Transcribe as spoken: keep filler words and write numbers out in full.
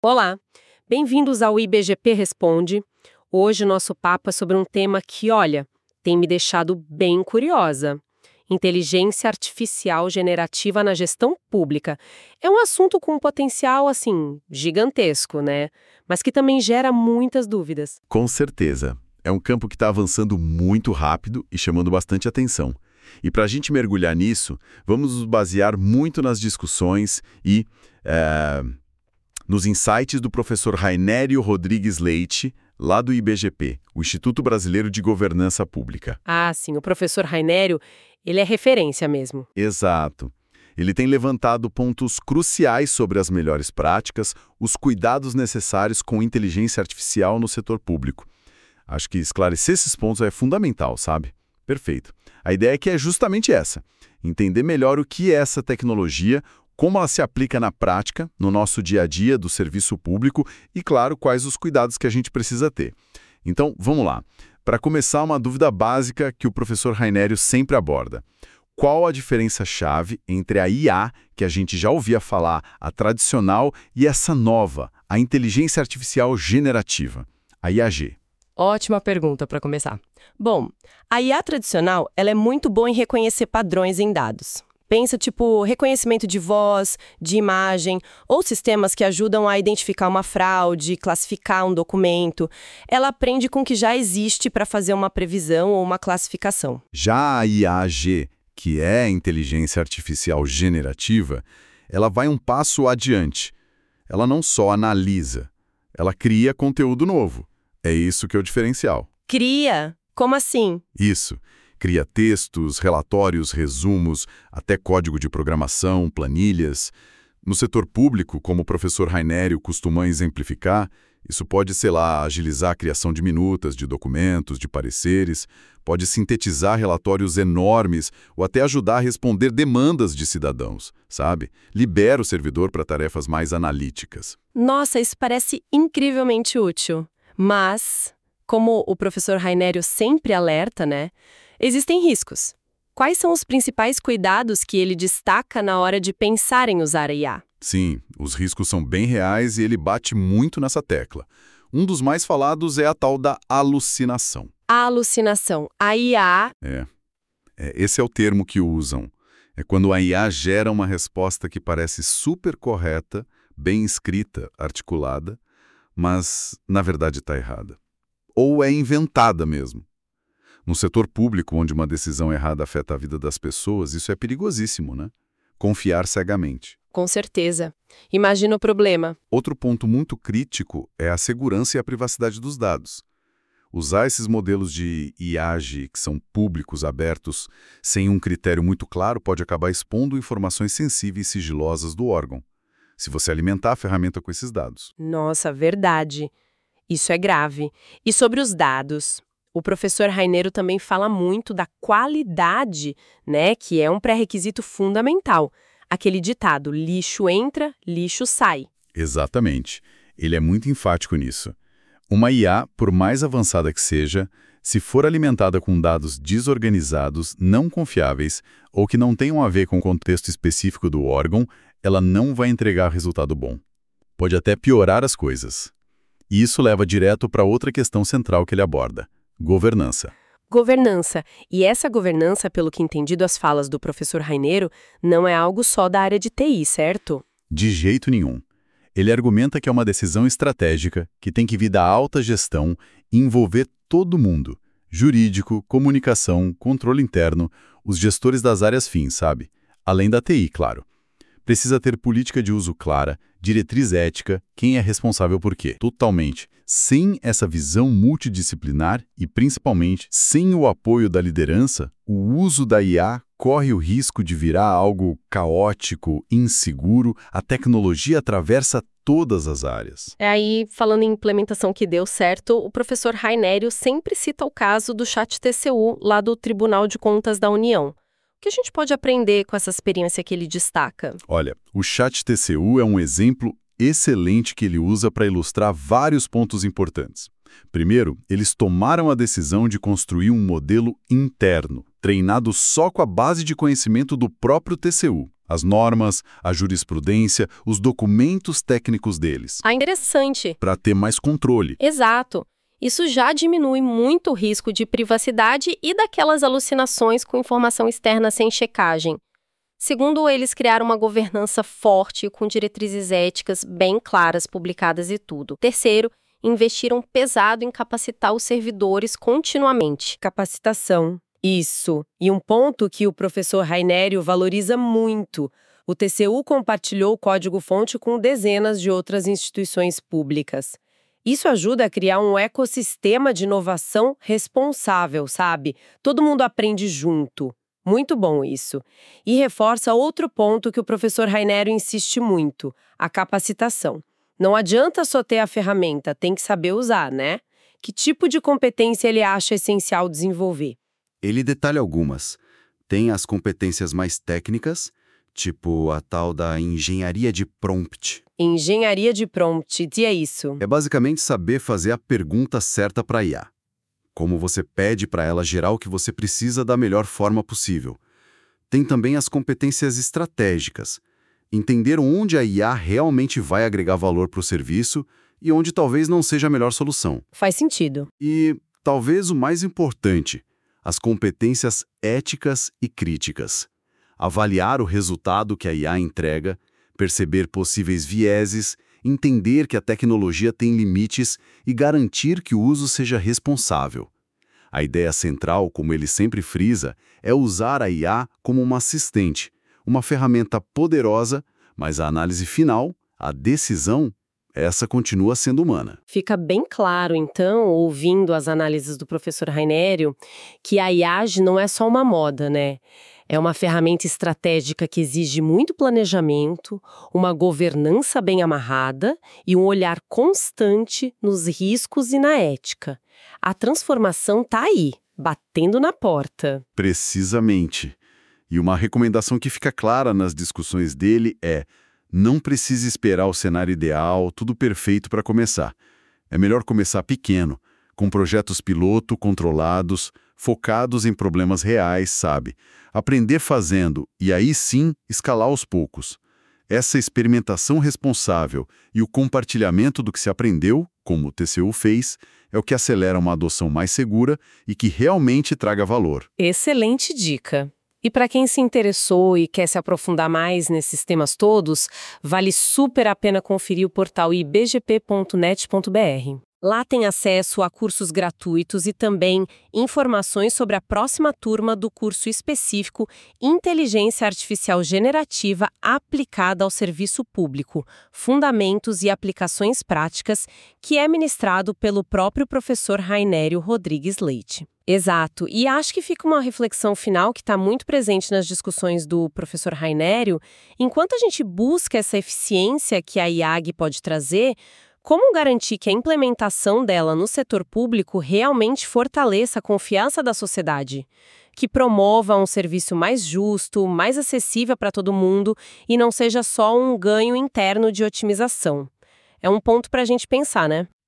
Olá, bem-vindos ao I B G P Responde. Hoje o nosso papo é sobre um tema que, olha, tem me deixado bem curiosa. Inteligência artificial generativa na gestão pública. É um assunto com um potencial, assim, gigantesco, né? Mas que também gera muitas dúvidas. Com certeza. É um campo que está avançando muito rápido e chamando bastante atenção. E para a gente mergulhar nisso, vamos nos basear muito nas discussões e é, nos insights do professor Rainério Rodrigues Leite, lá do I B G P, o Instituto Brasileiro de Governança Pública. Ah, sim, o professor Rainério, ele é referência mesmo. Exato. Ele tem levantado pontos cruciais sobre as melhores práticas, os cuidados necessários com inteligência artificial no setor público. Acho que esclarecer esses pontos é fundamental, sabe? Perfeito. A ideia aqui é justamente essa: entender melhor o que é essa tecnologia, como ela se aplica na prática, no nosso dia a dia do serviço público e, claro, quais os cuidados que a gente precisa ter. Então, vamos lá. Para começar, uma dúvida básica que o professor Rainério sempre aborda. Qual a diferença-chave entre a I A, que a gente já ouvia falar, a tradicional, e essa nova, a inteligência artificial generativa, a I A G? Ótima pergunta para começar. Bom, a I A tradicional ela é muito boa em reconhecer padrões em dados. Pensa tipo reconhecimento de voz, de imagem, ou sistemas que ajudam a identificar uma fraude, classificar um documento. Ela aprende com o que já existe para fazer uma previsão ou uma classificação. Já a I A G, que é a inteligência artificial generativa, ela vai um passo adiante. Ela não só analisa, ela cria conteúdo novo. É isso que é o diferencial. Cria? Como assim? Isso. Cria textos, relatórios, resumos, até código de programação, planilhas. No setor público, como o professor Rainério costuma exemplificar, isso pode, sei lá, agilizar a criação de minutas, de documentos, de pareceres, pode sintetizar relatórios enormes ou até ajudar a responder demandas de cidadãos, sabe? Libera o servidor para tarefas mais analíticas. Nossa, isso parece incrivelmente útil. Mas, como o professor Rainério sempre alerta, né, existem riscos. Quais são os principais cuidados que ele destaca na hora de pensar em usar a I A? Sim, os riscos são bem reais e ele bate muito nessa tecla. Um dos mais falados é a tal da alucinação. A alucinação. A I A... É, é, esse é o termo que usam. É quando a I A gera uma resposta que parece super correta, bem escrita, articulada, mas, na verdade, está errada. Ou é inventada mesmo. No setor público, onde uma decisão errada afeta a vida das pessoas, isso é perigosíssimo, né? Confiar cegamente. Com certeza. Imagina o problema. Outro ponto muito crítico é a segurança e a privacidade dos dados. Usar esses modelos de I A G, que são públicos, abertos, sem um critério muito claro, pode acabar expondo informações sensíveis e sigilosas do órgão, se você alimentar a ferramenta com esses dados. Nossa, verdade. Isso é grave. E sobre os dados, o professor Rainério também fala muito da qualidade, né, que é um pré-requisito fundamental. Aquele ditado, lixo entra, lixo sai. Exatamente. Ele é muito enfático nisso. Uma I A, por mais avançada que seja, se for alimentada com dados desorganizados, não confiáveis ou que não tenham a ver com o contexto específico do órgão, ela não vai entregar resultado bom. Pode até piorar as coisas. E isso leva direto para outra questão central que ele aborda: governança. Governança. E essa governança, pelo que entendi das falas do professor Rainério, não é algo só da área de T I, certo? De jeito nenhum. Ele argumenta que é uma decisão estratégica que tem que vir da alta gestão e envolver todo mundo: jurídico, comunicação, controle interno, os gestores das áreas fins, sabe? Além da T I, claro. Precisa ter política de uso clara, diretriz ética, quem é responsável por quê. Totalmente. Sem essa visão multidisciplinar e, principalmente, sem o apoio da liderança, o uso da I A corre o risco de virar algo caótico, inseguro. A tecnologia atravessa todas as áreas. É aí, falando em implementação que deu certo, o professor Rainério sempre cita o caso do ChatTCU, lá do Tribunal de Contas da União. O que a gente pode aprender com essa experiência que ele destaca? Olha, o ChatTCU é um exemplo excelente que ele usa para ilustrar vários pontos importantes. Primeiro, eles tomaram a decisão de construir um modelo interno, treinado só com a base de conhecimento do próprio T C U. as normas, a jurisprudência, os documentos técnicos deles, Ah, interessante. para ter mais controle. Exato. Isso já diminui muito o risco de privacidade e daquelas alucinações com informação externa sem checagem. Segundo eles, criaram uma governança forte com diretrizes éticas bem claras, publicadas e tudo. Terceiro, investiram pesado em capacitar os servidores continuamente. Capacitação. Isso. E um ponto que o professor Rainério valoriza muito. O T C U compartilhou o código-fonte com dezenas de outras instituições públicas. Isso ajuda a criar um ecossistema de inovação responsável, sabe? Todo mundo aprende junto. Muito bom isso. E reforça outro ponto que o professor Rainério insiste muito, a capacitação. Não adianta só ter a ferramenta, tem que saber usar, né? Que tipo de competência ele acha essencial desenvolver? Ele detalha algumas. Tem as competências mais técnicas, tipo a tal da engenharia de prompt. Engenharia de prompt, e é isso. É basicamente saber fazer a pergunta certa para a I A. Como você pede para ela gerar o que você precisa da melhor forma possível. Tem também as competências estratégicas. Entender onde a I A realmente vai agregar valor para o serviço e onde talvez não seja a melhor solução. Faz sentido. E, talvez o mais importante, as competências éticas e críticas. Avaliar o resultado que a I A entrega, perceber possíveis vieses, entender que a tecnologia tem limites e garantir que o uso seja responsável. A ideia central, como ele sempre frisa, é usar a I A como uma assistente, uma ferramenta poderosa, mas a análise final, a decisão, essa continua sendo humana. Fica bem claro, então, ouvindo as análises do professor Rainério, que a I A G não é só uma moda, né? É uma ferramenta estratégica que exige muito planejamento, uma governança bem amarrada e um olhar constante nos riscos e na ética. A transformação está aí, batendo na porta. Precisamente. E uma recomendação que fica clara nas discussões dele é: não precisa esperar o cenário ideal, tudo perfeito para começar. É melhor começar pequeno, com projetos piloto controlados, focados em problemas reais, sabe? Aprender fazendo e aí sim escalar aos poucos. Essa experimentação responsável e o compartilhamento do que se aprendeu, como o T C U fez, é o que acelera uma adoção mais segura e que realmente traga valor. Excelente dica. E para quem se interessou e quer se aprofundar mais nesses temas todos, vale super a pena conferir o portal i b g p ponto net ponto b r. Lá tem acesso a cursos gratuitos e também informações sobre a próxima turma do curso específico Inteligência Artificial Generativa aplicada ao serviço público, Fundamentos e Aplicações Práticas, que é ministrado pelo próprio professor Rainério Rodrigues Leite. Exato, e acho que fica uma reflexão final que está muito presente nas discussões do professor Rainério. Enquanto a gente busca essa eficiência que a I A G pode trazer, como garantir que a implementação dela no setor público realmente fortaleça a confiança da sociedade? Que promova um serviço mais justo, mais acessível para todo mundo e não seja só um ganho interno de otimização. É um ponto para a gente pensar, né?